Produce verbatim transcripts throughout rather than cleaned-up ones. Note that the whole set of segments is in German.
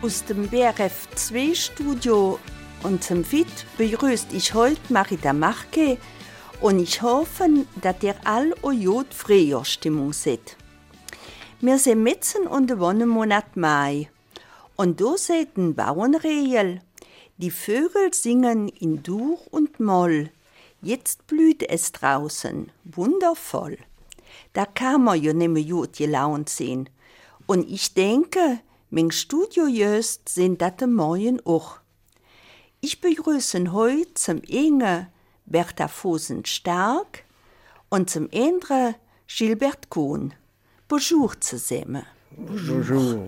Aus dem B R F zwei Studio und zum Fit begrüßt ich heute Marita Marke und ich hoffe, dass ihr all eure Frühjahrsstimmung seht. Wir sind mitten in den Wonnemonat Mai und da seht ein Bauernregel. Die Vögel singen in Dur und Moll. Jetzt blüht es draußen, wundervoll. Da kann man ja nicht mehr gut gelaunt sein. Und ich denke, mein Studiojöst sind das morgen auch. Ich begrüße heute zum einen Bertha Fosen-Stark und zum anderen Gilbert Kohn. Bonjour zusammen. Bonjour.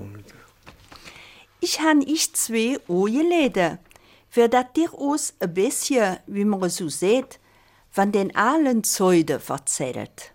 Ich habe ich zwei eingeladen, für das dir uns ein bisschen, wie man so sieht, von den allen Zeuden erzählt.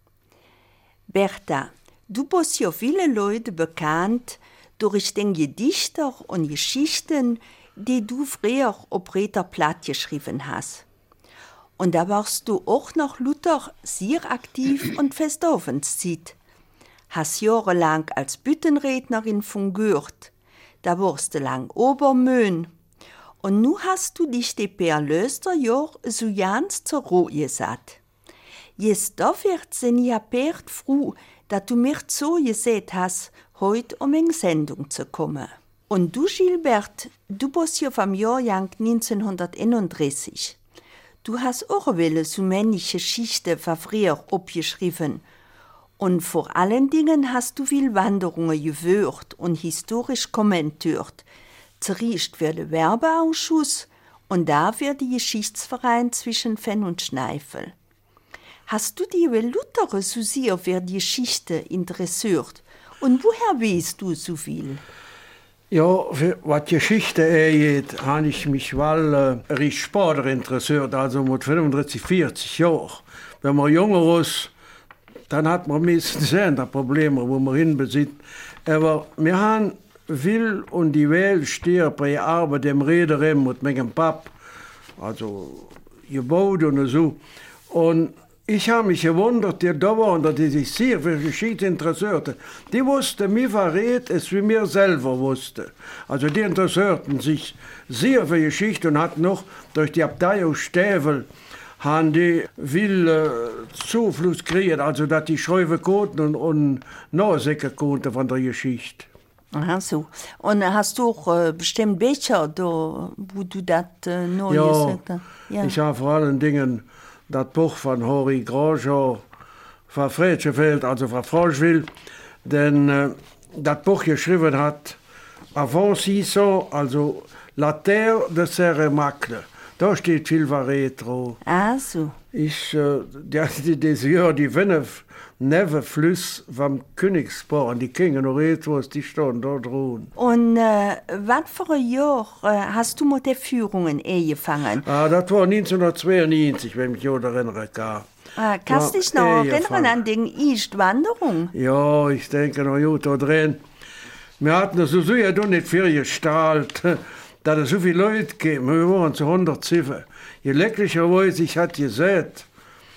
Bertha, du bist ja viele Leute bekannt durch den Gedichter und Geschichten, die du früher auf Räterblatt geschrieben hast. Und da warst du auch noch Luther sehr aktiv und fest auf uns zieht. Hast jahrelang als Büttenrednerin fungiert. Da warst du lang Obermöhn. Und nu hast du dich die per Lösterjahr so ganz zur Ruhe gesagt. Jetzt da wird sind ja pert froh, dass du mir so gesagt hast, heute um in Sendung zu kommen. Und du, Gilbert, du bist ja vom Jahrgang neunzehnhunderteinunddreißig. Du hast auch eine so manche Geschichte von früher abgeschrieben. Und vor allen Dingen hast du viel Wanderungen gewört und historisch kommentiert. Zuerst für den Werbeausschuss und da für den Geschichtsverein zwischen Fenn und Schneifel. Hast du dich über Luther so sehr für die Geschichte interessiert? Und woher weißt du so viel? Ja, für was Geschichte angeht, habe ich mich mal äh, recht später interessiert, also mit fünfunddreißig, vierzig Jahren. Wenn man jünger ist, dann hat man meistens andere Probleme, wo man hinbesitzt. Aber wir haben Will und die Welt stirbt bei Arbeit dem Rederem mit meinem Pap, also gebaut und so. Und ich habe mich gewundert, die da waren, dass die sich sehr für Geschichte interessierte. Die wussten mehr verrät, als wie mir selber wusste. Also die interessierten sich sehr für Geschichte und hatten noch durch die Abteilung Stävel haben die viel äh, Zufluss gekriegt, also dass die schreiben konnten und, und nachsehen konnten von der Geschichte. Aha, so. Und hast du auch äh, bestimmt Bücher, da, wo du das äh, neu ja, gesagt hast? Ja, ich habe vor allen Dingen das Buch von Henri Grandjean von Frätschefeld, also von Francheville, denn äh, das Buch geschrieben hat avant six ans, also La Terre de Serremacle. Da steht viel Retro. Ah, so. Ich, äh, die, die, die, ja, die fünf Nevenflüsse vom Königsborn, die Kinder noch Retros, die stehen da drüben. Und äh, was für ein Jahr äh, hast du mit den Führungen angefangen? Ah, das war neunzehnhundertzweiundneunzig, wenn ich mich erinnern kann. Ah, kannst du dich noch erinnern an die erste Wanderung? Ja, ich denke noch gut da drin. Wir hatten das so ja doch nicht viel gestaltet, dass es so viele Leute gab. Wir waren zu hundertsieben. Glücklicherweise, ich hatte gesagt,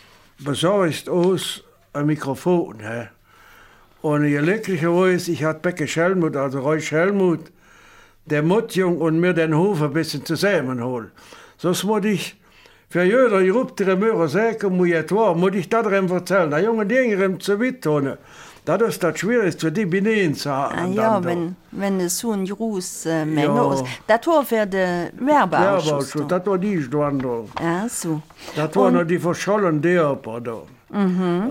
besorgt aus ein Mikrofon. He? Und glücklicherweise, ich hatte Becke Schelmuth, also Roy Schelmuth, der Muttjung und mir den Hof ein bisschen zusammenholen. Sonst muss ich für jeder geruptere Möhrer sagen, muss ich war, muss ich das erzählen. Der junge Dinge zu weit tun. Das ist das Schwierigste, die Binnen zu haben. Ah, ja, wenn, wenn es so ein großes äh, Menge ja. ist. Das war für den Werbeausschuss. Ja, das war die Wanderung. Ah, so. Das waren noch die verschollenen Dörper da. Mhm.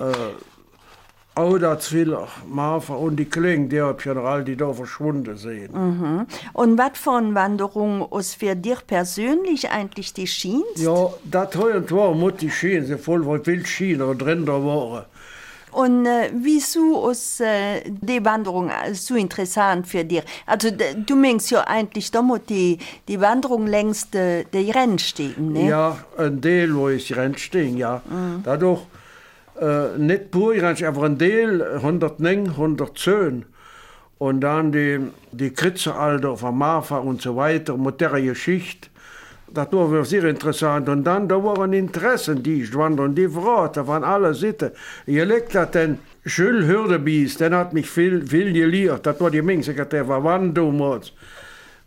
Äh, Auderzwiller, Marfa und die Klingdörpchen, all die da verschwunden sind. Mhm. Und was für eine Wanderung ist für dich persönlich eigentlich die schönste? Ja, das heute war muss die schönste, voll weil viel Schienen drin da waren. Und äh, wieso ist äh, die Wanderung so interessant für dich? Also du meinst ja eigentlich, da muss die, die Wanderung längs der de Rennstegen, ne? Ja, ein Teil, wo ich Rennstegen, ja. Mhm. Dadurch äh, nicht pur, aber ein Teil, hundertneun, hundertzehn. Und dann die, die Kritzeralter von Marfa und so weiter, mit der Geschichte. Das war sehr interessant. Und dann, da waren Interessen, die ich wandern, die Worte von aller Seiten. Ihr legt das den Jules Hürdebies, der hat mich viel, viel gelehrt. Das war die Mengsekretär von Wann damals.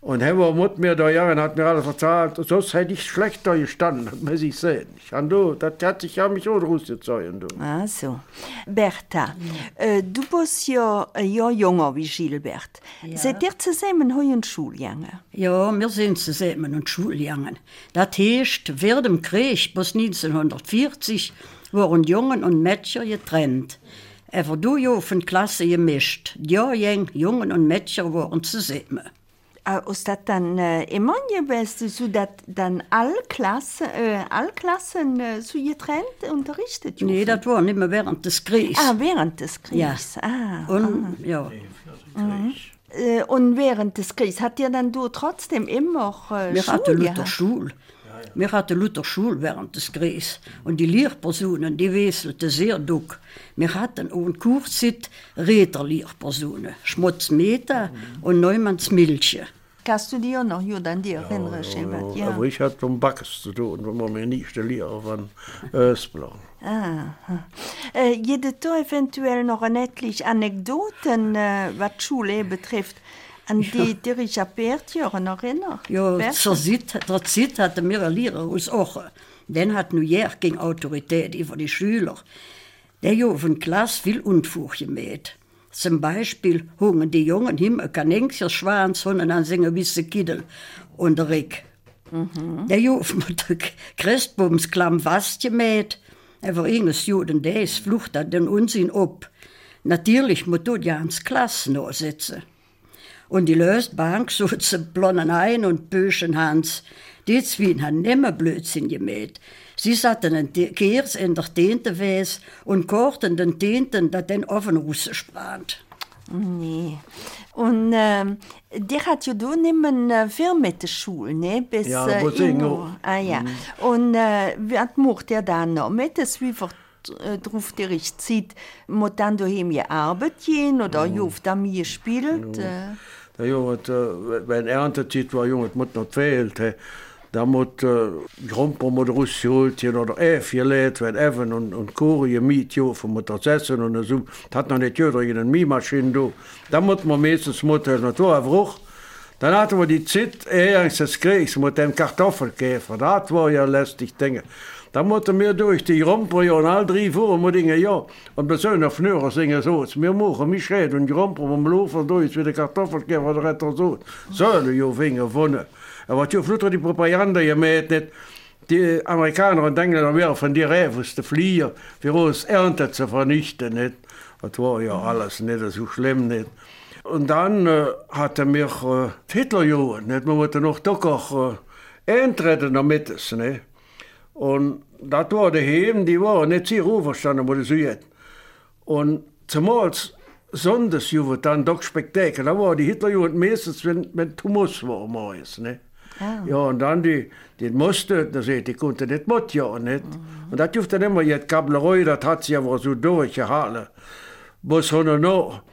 Und er war mit mir da Jahren, hat mir alles erzählt, sonst hätte ich schlechter gestanden, das muss ich sehen. Ich habe du, das hat sich ja mich auch rausgezogen. Ah, so. Bertha, ja. äh, du bist ja ein Jahr jünger wie Gilbert. Ja. Seid ihr zusammen heute in die Schule gegangen? Ja, wir sind zusammen in die Schule gegangen. Das heißt, während dem Krieg bis neunzehnhundertvierzig waren Jungen und Mädchen getrennt. Aber du ja von Klasse gemischt. Die Jahrgänge, Jungen und Mädchen waren zusammen. Ist das dann äh, immer gewesen, so dass dann alle Klassen, äh, alle Klassen äh, so getrennt unterrichtet wurden? Nee, das war nicht mehr während des Krieges. Ah, während des Krieges. Ja. Ah, und, ah. Ja. Mhm. Äh, und während des Krieges hat ihr dann du trotzdem immer äh, Wir Schule hatten Luther gehabt? Schule. Wir hatten Luther Schule während des Krieges. Und die Lehrpersonen, die wechselten sehr duck. Wir hatten auch in Kurzzeit Räderlehrpersonen. Schmutzmeter mhm. und Neumanns Milche. Kannst du dir noch gut an die erinnern, Gilbert? Ja, ja. Aber ich hatte um Backes zu tun, wenn man mir nicht der Lehrer von Östplan. Ah, äh, jede da eventuell noch eine etliche Anekdoten, äh, was die Schule betrifft, an die ja. dich an Bertjahre noch erinnern? Ja, zur Zeit, zur Zeit hatten wir einen Lehrer aus Ochen. Den hat New York gegen Autorität über die Schüler. Der hat auf der Klasse viel Unfug gemacht. Zum Beispiel hungen die Jungen immer kein Engels Schwanz, sondern dann singen wisse Kiddel und der Rick. Mhm. Der hat mit der Christbumsklamm was gemacht. Er war irgendein Juden, der ist flucht hat den Unsinn ab. Natürlich muss du ja ins Klasse noch sitzen. Und die Lösbank so zu blonnen ein und böschen Hans. Die zwei haben nimmer Blödsinn gemacht. Sie satten den Kehrs in der Tinte wes und kochten den Tinten, dat den offen Russisch brannt. Nee. Und ähm, der hat ja da nimmen äh, viel mit der Schule, ne? Bis, ja, äh, was ich noch. Ah ja. Mhm. Und äh, was macht er dann noch mit? Das wie drauf der ich zieht, muss dann daheim gearbeitet gehen oder mhm. auf der Mie gespielt? Ja. Äh. Der Junge, äh, wenn Erntezeit war, Junge, muss noch fehlt. He. Da muss äh, Grumper mit rausgeholt oder F gelegt, wenn Evan und, und Kuri mit von mit der Essen und so. Das hat noch nicht jeder in eine Miemaschine da. Da muss man meistens mit der Natur auch. Dann hatten wir die Zeit, erst des Kriegs, mit dem Kartoffelkäfer. Das war ja lästig Dinge. Da mussten wir durch die Rumper ja und all drei Wochen mit Dingen ja. Und wir sollen auf Nörer singen so. Wir machen mich reden und die Rumper vom Laufen durch, wie der Kartoffelkäfer der Retter so. Sollen ja Finger wohnen. Aber die Flutter die Propaganda gemacht nicht. Die Amerikaner und Engländer wären von die Räfeste Flieger, für uns Ernte zu vernichten. Nicht? Das war ja alles nicht so schlimm. Nicht? Und dann äh, hatte mich äh, Hitler ja, nicht? Man musste noch doch auch äh, eintreten damit. Nicht? Und das war daheim, die waren nicht sehr aufgestanden, wo die Süden. Und zumal Sonntagsjugend dann doch Spektakel, da war die Hitlerjugend meistens, wenn, wenn Thomas war, meist, ne? Ah. Ja, und dann die, die musste, die konnte nicht mit, ja, nicht? Mhm. Und das durfte dann immer, die Kablerei, das hat sie aber so durchgehalten. Bis heute noch.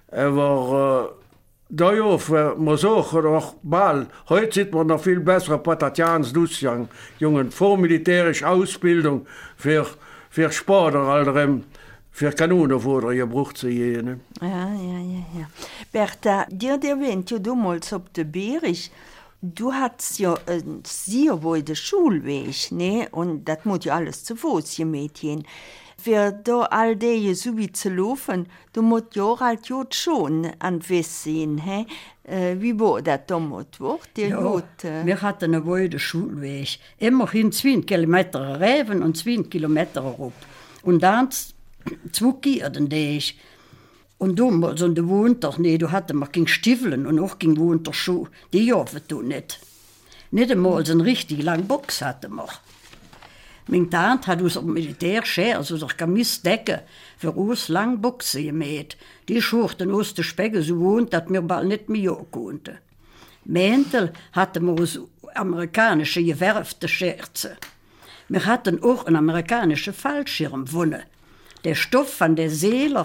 Aber, äh, da ja, man sagt, auch bald, heute sieht man noch viel bessere Patatians Lucian, jungen vormilitärische Ausbildung für, für Sportler, alterem, für Kanonen wurde gebraucht zu gehen. Ja, ja, ja, ja. Bertha, dir erwähnt ja damals auf der Berich, du hattest ja äh, sehr wohl den Schulweg, ne? Und das muss ja alles zu Fuß gemacht gehen. Für da all die so wie zu laufen, du musst ja halt ja schon an Wiss sehen, he? Äh, wie war das damals? Ja, Jod, äh... wir hatten einen weiten Schulweg. Immerhin zwei Kilometer Reifen und zwei Kilometer rup. Und dann zwei Gierden, die ich. Und damals, und der Winter, nee, du hatten wir keine Stiefeln und auch keine Winterschuhe. Die jafen du nicht. Nicht einmal so einen richtig langen Box hatten wir. Meine Tante hat aus der Militärschere, also aus der Kamisdecke, für uns lange Boxen gemäht. Die schurten aus der Specken so wund, dass wir bald nicht mehr jagen konnten. Mäntel hatten wir aus amerikanischen gewärften Scherzen. Wir hatten auch einen amerikanischen Fallschirm gewonnen. Der Stoff von der Seeler,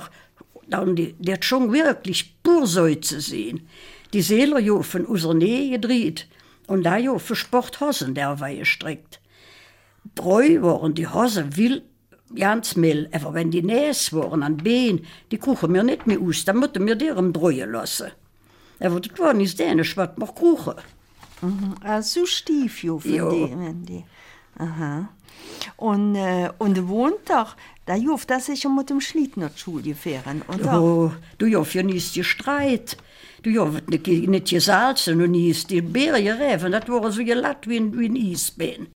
der hat schon wirklich pur so zu sehen. Die Seeler haben von unserer Nähe gedreht und da haben für Sporthosen derweil gestrickt. Treu waren die Hosen wild, ganz mild, aber wenn die näs waren an Bein, die kuchen wir nicht mehr aus, dann mussten wir deren dreuen lassen. Aber das war nicht dänisch, was man kruche. Mhm. Also stief, jo, von Jo. dem. Die. Aha. Und, äh, und der Wohntag, da juft das sicher mit dem Schlitten nach die Schule gefahren, oder? Oh, du joff ja nicht gestreit. Du joff nicht, nicht gesalzen und nicht die Beeren geräfen. Das war so gelatt wie ein, wie ein Eisbein.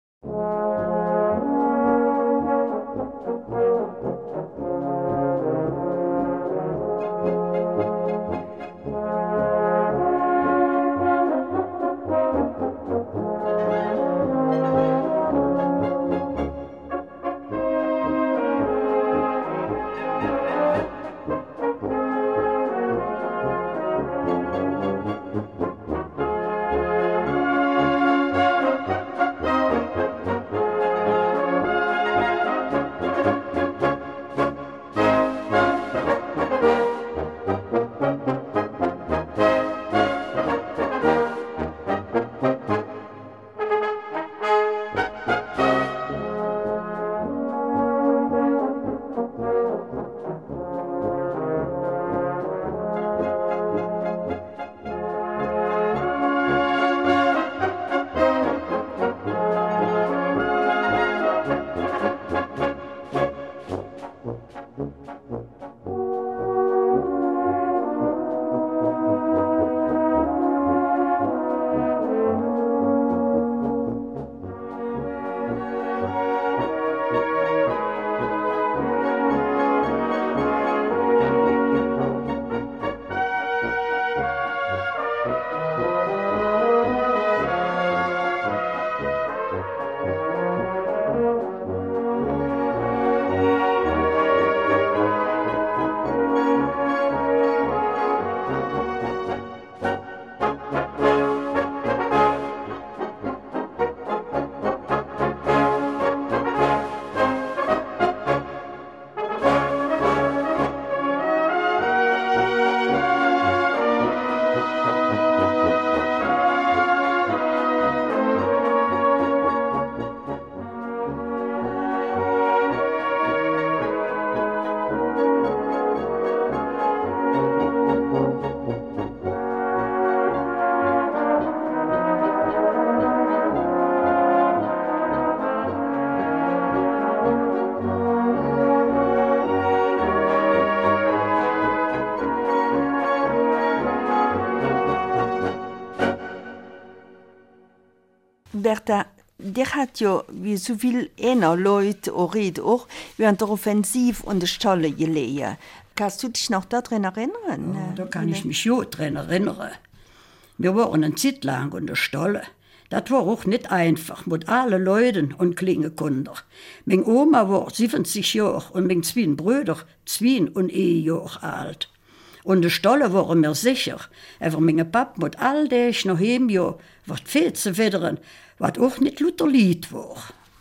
Bertha, der hat ja wie so viel einer Leute auch red auch während der Offensiv und der Stalle gelegen. Kannst du dich noch daran erinnern? Ja, da kann ich mich ja dran erinnern. Wir waren eine Zeit lang in der Stalle. Das war auch nicht einfach, mit allen Leuten und Klingekunder. Meine Oma war siebzig Jahre und meine zwei Brüder zwei und ein Jahr alt. Und die Stalle waren mir sicher, aber mein Pap mit all das noch im Jahr wird viel zu widern, was auch nicht Luther Lied war.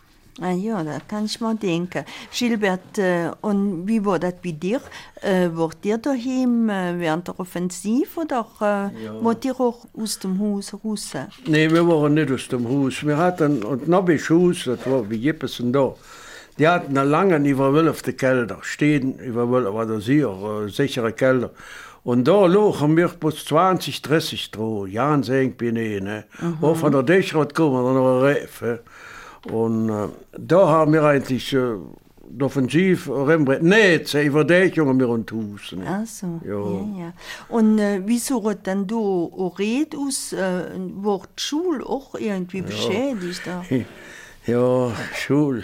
Ah ja, da kann ich mal denken. Gilbert, äh, und wie war das bei dir? Äh, wart ihr daheim äh, während der Offensiv oder äh, ja. wart ihr auch aus dem Haus raus? Nee, wir waren nicht aus dem Haus. Wir hatten ein Nobbisch-Haus, das war wie Jeppesen da. Die hatten einen langen überwölften Keller, stehen überwölft, war das hier, äh, sichere Keller. Und da lagen wir bis zwanzig, dreißig Stroh, ja, sehen bin ich, ne. Mhm. Auch von der Dächerot kommen, dann noch ein Reif. Und äh, da haben wir eigentlich äh, die Offensiv, Rembrandt, nicht, sie Verteidigung wir und Haus. Ne. Ach so, ja, ja. ja. Und äh, wieso hat dann du auch Red aus, äh, wurde die Schule auch irgendwie beschädigt? Ja, ja Schule.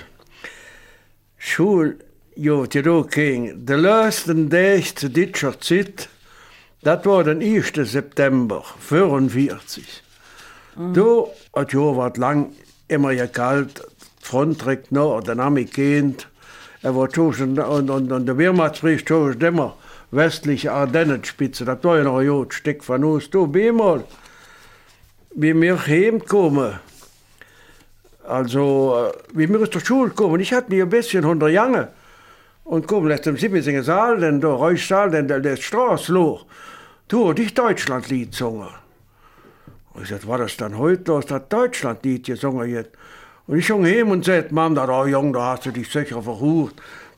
Schule, ja, die da ging. Der letzte Tag zu dieser Zeit, das war der erste September vierundvierzig. Mhm. Da hat ja was lang immer gekalt, die Front direkt nach, dann haben wir gehend. Er war schon, und, und, und der Wehrmachtsbericht schon immer westliche Ardennenspitze, das war ja noch ein Stück von uns. Da bin ich mal, wie wir heimkommen, also, wie wir aus der Schule kommen, ich hatte mich ein bisschen unter Jange und komme aus dem siebziger Saal, denn der Reichssaal, denn der, der Straße hoch. Du hast dich Deutschlandlied gesungen. Und ich sagte, war das dann heute, du hast das Deutschlandlied gesungen jetzt? Und ich ging heim und sagte, Mann, da oh, Junge, da hast du dich sicher verhucht.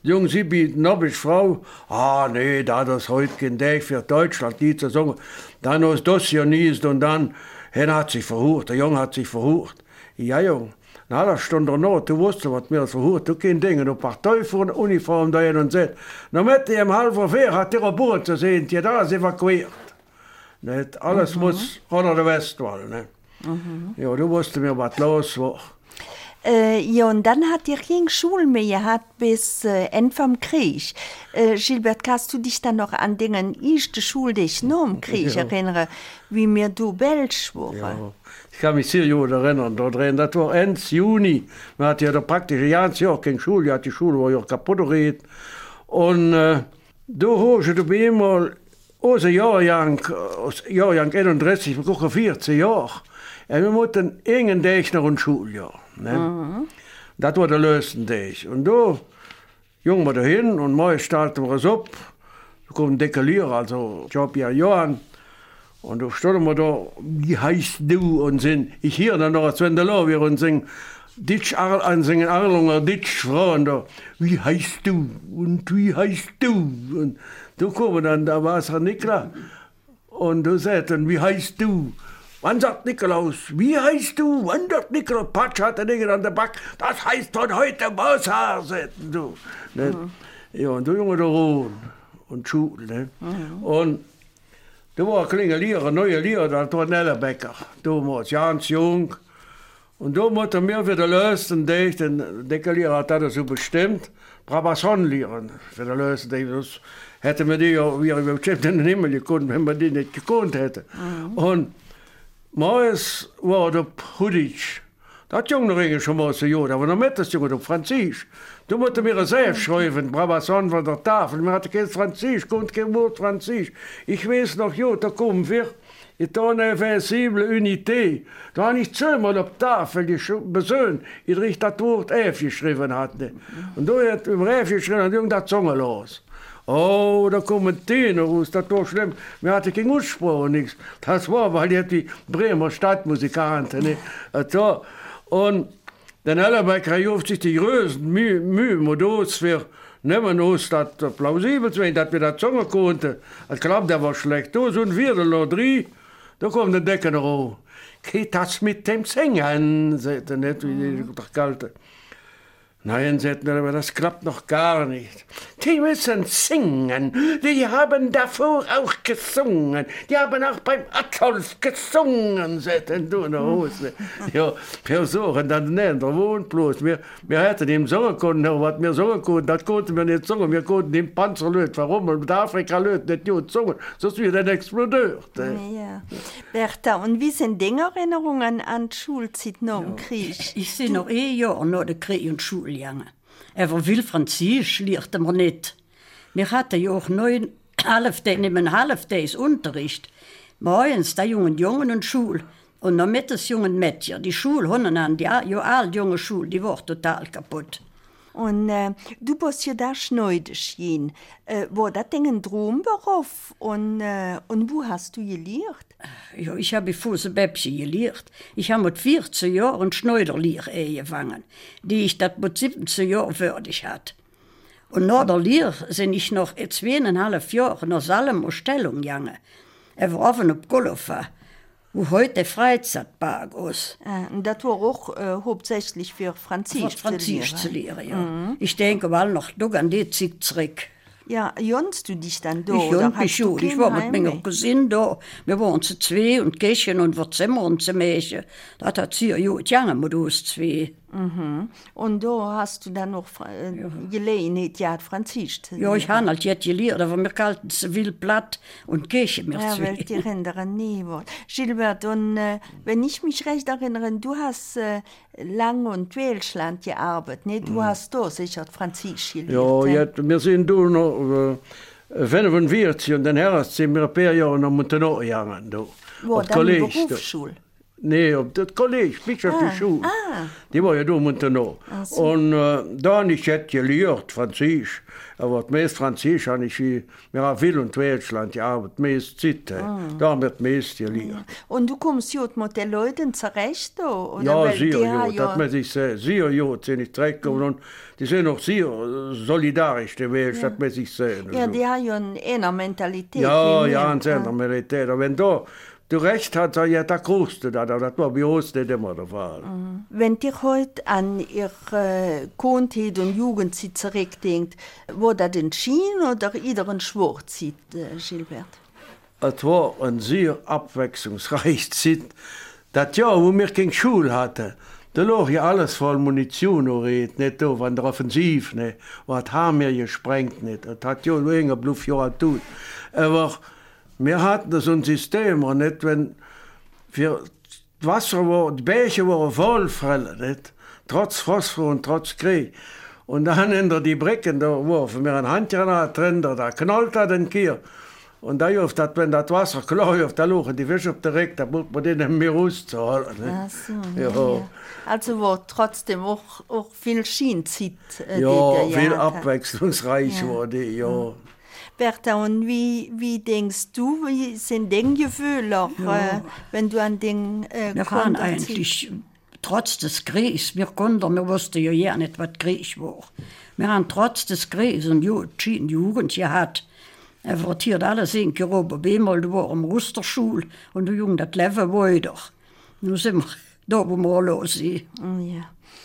Jung sie bieten, ob ich Frau, ah nee, da das heute kein Tag für Deutschland, die zu sagen, dann ist das ja nicht und dann, er hat sich verhurt, der Junge hat sich verhurt. Ja, Jung, na, da stand er noch, du wusstest, was mir verhurt, du kein Ding, du Partei vor der Uniform da hin und sagt, na, mit dem halben Vier hat der Boot zu sehen, die da ist evakuiert. Nicht? Alles mhm. muss unter der Westwall, ne? Mhm. Ja, du wusstest mir, was los war. Äh, ja, und dann hat ihr keine Schule mehr gehabt bis äh, Ende vom Krieg. Äh, Gilbert, kannst du dich dann noch an den ersten Schule, die ich noch im Krieg ja. erinnere, wie mir du Belsch waren? Ja. Ich kann mich sehr gut erinnern, da drin, das war Ende Juni. Man hat ja da praktisch ein ganzes Jahr keine Schule, ja, die Schule war ja kaputt gerät. Und äh, da hast du bei ihm mal unser Jahrgang, Jahrgang einunddreißig, wir gucken vierzehn Jahre. Und wir mussten irgendeinen Tag noch in Schuljahr. Ne? Mhm. Das war der letzte Tag. Und da gingen wir dahin und morgen starten wir es ab. Da kommt ein dicker Lehrer, also ich habe ja Johann. Und da standen wir da, wie heißt du? Und sind, ich höre dann noch, als wenn der Lauer und singen, Ditsch ansingen, Arlunger, Ditsch Frauen da, wie heißt du? Und wie heißt du? Und da kommen dann, da war es Herr Nikla. Und da sagt dann, wie heißt du? Wann sagt Nikolaus, wie heißt du? Wann sagt Nikolaus? Patsch hat der Ding an der Back. Das heißt von heute Maushaar, sagten du. Ne? Mhm. Ja, und da Junge da Ruhen und Schule. Ne? Mhm. Und da war ein kleiner Lehrer, ein neuer Lehrer, das war ein Ellerbecker. Damals, ganz jung. Und da musste mir wieder lösen, den Deckerlehrer hat das so bestimmt, Brabazon lehren für den lösen. Das hätte man die ja wie bestimmt in den Himmel gekonnt, wenn man die nicht gekonnt hätte. Mhm. Und meist war der Hudic. Das Junge Ringe schon mal so gut, aber noch mit das Junge, der Französisch. Du musst mir selbst schreiben, Brabazon von der Tafel. Man hatte kein Französisch, konnte kein Wort Französisch. Ich weiß noch, ja, da kommen wir. Ich habe eine invincible Unité. Da habe ich zweimal auf der Tafel besöhnt, ich richtig das Wort F geschrieben hatte. Und da hat im F geschrieben, und Junge, das Zunge los. Oh, da kommen Töne raus, das war schlimm. Wir hatten keine Aussprache, nichts. Das war, weil die die Bremer Stadtmusikanten. Ne? Also, und dann Ellerbecker ruft sich die größten Mühe, Mühe Modos für nehmen uns das plausibel zu sein, dass wir das Zunge konnten. Ich glaube, der war schlecht. Da sind wir, der drei, da kommt der Decker raus. Geht das mit dem Singen? Sagt er nicht, wie die doch galten. Nein, sagten wir, aber das klappt noch gar nicht. Die müssen singen. Die haben davor auch gesungen. Die haben auch beim Adolf gesungen, sagten du in der Hose. Ja, wir suchen dann nicht, der wohnt bloß. Wir, wir hätten ihm sagen können, was wir sagen konnten, das konnten wir nicht sagen. Wir konnten ihm Panzer löten. Warum? Und Afrika löten nicht gut singen. Sonst wird er explodiert. Ja. Bertha, und wie sind deine Erinnerungen an die Schulzeit nach dem Krieg? Ich sehe noch eh Jahre nach dem Krieg und Schule. Aber will Französisch lehrte man nicht. Wir hatten ja auch neun Halbtags, nicht Halbtags Unterricht. Morgens der jungen Jungen und Schule. Und noch mit des jungen Mädchen. Die Schule, die ja, alle junge Schule, die war total kaputt. Und äh, du bist ja da schneidig gehen. Äh, war das denn ein Traumberuf? Und, äh, und wo hast du gelehrt? Ja, ich habe Fuße Bäbchen gelehrt. Ich habe mit vierzehn Jahren Schneiderlehre angefangen, die ich das mit siebzehn Jahren fertig hatte. Und nach der Lehre sind ich noch zweieinhalb Jahre nach Salem und Stellung gegangen. Er war offen auf Golfa, wo heute Freizeitpark ist. Äh, und das war auch äh, hauptsächlich für Französisch, Französisch zu lehren. Ja. Mhm. Ich denke mal noch an die Zeit zurück. Ja, jonst du dich dann da? Ich jont mich schon. Ich war mit meiner Cousine da. Wir waren zu zwei und Kächen und wir Zimmer und zu Mädchen. Das hat sie ja gut gegangen mit uns zwei. Mhm. Und da hast du dann noch äh, ja. Gelegenheit, ja, Französisch zu Ja, ich habe halt jetzt gelehrt, aber wir kalten es viel platt und Kächen mir ja, zwei. Ja, weil die Ränder nie waren. Gilbert, und äh, wenn ich mich recht erinnere, du hast äh, lange in Deutschland gearbeitet, ne? Du mhm. hast da sicher Französisch gelehrt. Ja, ja, wir sind da noch äh, fünfundvierzig und dann her sind wir ein paar Jahre nach Montenegro gegangen. Da, Wo, dann College, Berufsschule? Nee, op dat college, bis auf Ah, die Schule. ah. Die war ja da unten noch. so. Und äh, dann ich hätte gelehrt, Französisch. Aber das meiste Französisch habe ich, wie- wir haben viel in Deutschland gearbeitet, meist Zeit. Ah. Da wird meist gelehrt. Und du kommst ja mit den Leuten zurecht, da, oder? Ja, Weil sehr, die ja, haben das muss ich sagen. Sehr, ja, sind ich dreckig. Und die sind auch sehr solidarisch, die Welt, das muss ich sagen. Ja, Also. die haben ja eine Mentalität. Ja, wie ja, wir. eine andere Mentalität. Aber wenn da du recht hast, ja, da kostet das. Das war bei uns nicht immer der Fall. Wenn ihr heute an ihre Kindheit und Jugendzeit zurückdenkt, war das ein Schien oder eher ein Schwarzeit, äh, Gilbert? Es war eine sehr abwechslungsreiche Zeit. Das Jahr, wo wir keine Schule hatten, da lag ja alles voll Munition, nicht da, von der Offensive, nicht. Was haben wir gesprengt, nicht. Das hat ja nur ein Bluff Jahr getan. Aber wir hatten so ein System, und nicht, wenn wir das Wasser war, die Bäche waren voll voll, nicht? Trotz Phosphor und trotz Krieg. Und dann hinter die Brecken, da warfen wir ein Handgranat drin, da knallt er den Kier. Und da auf dat, wenn das Wasser klar auf, da lachen die Fische auf der Reck, da muss man den mehr rauszuhalten. Ach so, ja. ja. Also war trotzdem auch, auch viel Schienzeit. Äh, Ja, die viel Jahre. abwechslungsreich Ja. war die, ja. Bertha, und wie, wie denkst du, wie sind deine Gefühle, auch, Ja. äh, wenn du an den äh, Wir waren Konter ziehst? eigentlich, trotz des Kriegs, wir konnten, wir wussten ja ja nicht, was Krieg war. Wir haben trotz des Kriegs und Ju- die Jugend gehabt. Er wird hier alles in Europa. Einmal du war am Rusterschule und du Jung, das Leben weiter. Nun sind wir da, wo wir los sind. Ja.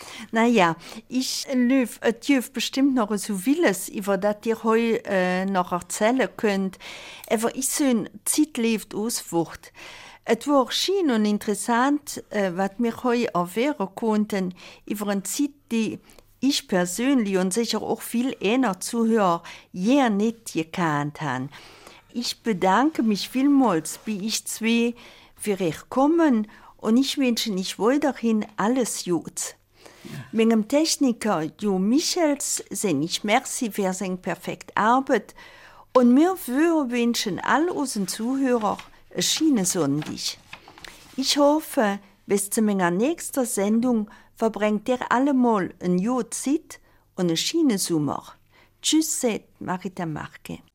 Naja, ich löf, es dürft bestimmt noch so vieles, über das ihr heute äh, noch erzählen könnt. Aber ich so eine Zeit lebt auswucht. Es war schön und interessant, äh, was wir heute erfahren konnten, über eine Zeit, die ich persönlich und sicher auch viel einer Zuhörer je nicht gekannt haben. Ich bedanke mich vielmals, wie ich zwei für euch kommen und ich wünsche euch weiterhin alles Gute. Meinem Techniker Jo Michels sage ich merci für seine perfekte Arbeit und wir wünschen all unseren Zuhörern eine schöne Sonntag. Ich hoffe, bis zu meiner nächsten Sendung verbringt ihr allemal ein Jahr Zeit und eine schöne Sommer. Tschüss, sagt Marita Marke.